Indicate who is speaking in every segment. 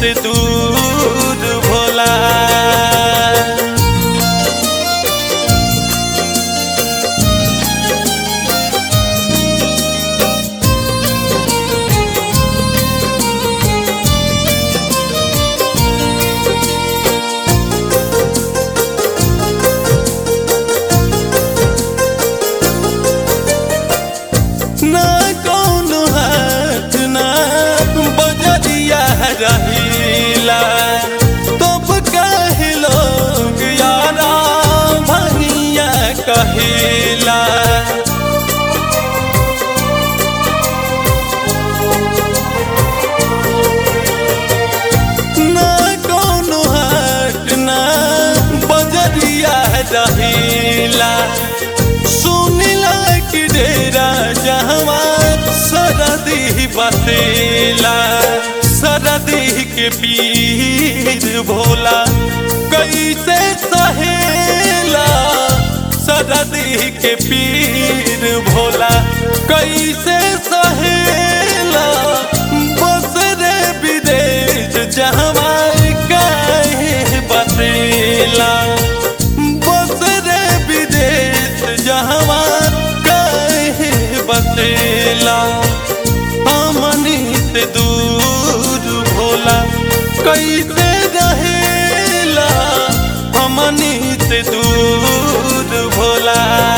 Speaker 1: से दूर भोला। ना कौनो हाथ ना बजरिया रहीला, तब कहे लोग यारा भनिया कहेला। ना कौनो हाथ ना बजरिया रहीला, सुनिला कि डेरा जहवा सरदी बसेला। सरदी के पीर भोला कैसे सहेला, सरदी के पीर भोला कैसे सहेला। बस रे विदेश जहवा काहे बसेला, बस रे विदेश जहवा काहे बसेला। हमनी से दूर भोला कैसे रहेला, हमनी से दूर भोला।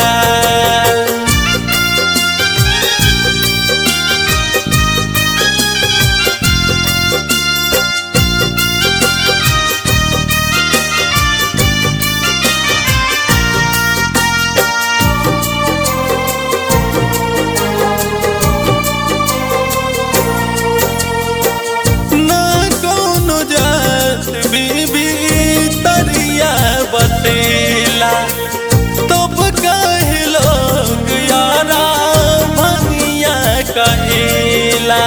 Speaker 1: बसेला तब कहे लोग यारा भनिया कहेला।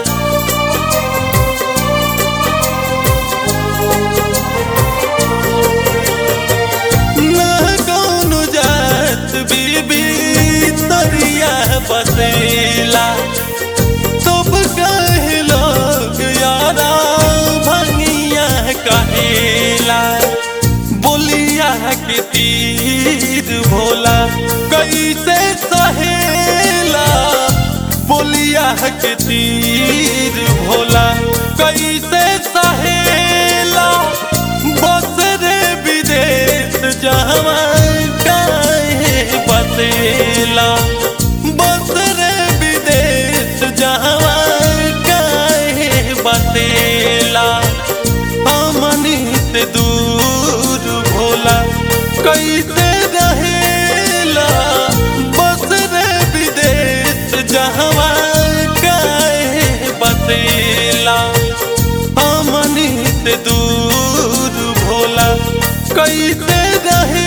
Speaker 1: ना कौनो जात बीबी तरिया बसेला, तब कहे लोग यारा भनिया कहेला। बोलिया के तीर भोला कैसे सहेला, बोलिया के तीर भोला कैसे सहेला। बस रे विदेश जहवा काहे बसेला, बस रे विदेश जहवा काहे बसेला। हमनी से दूर भोला कैसे रहेला, बस रे विदेश जहवा काहे बसेला। हमनी से दूर भोला कैसे रहे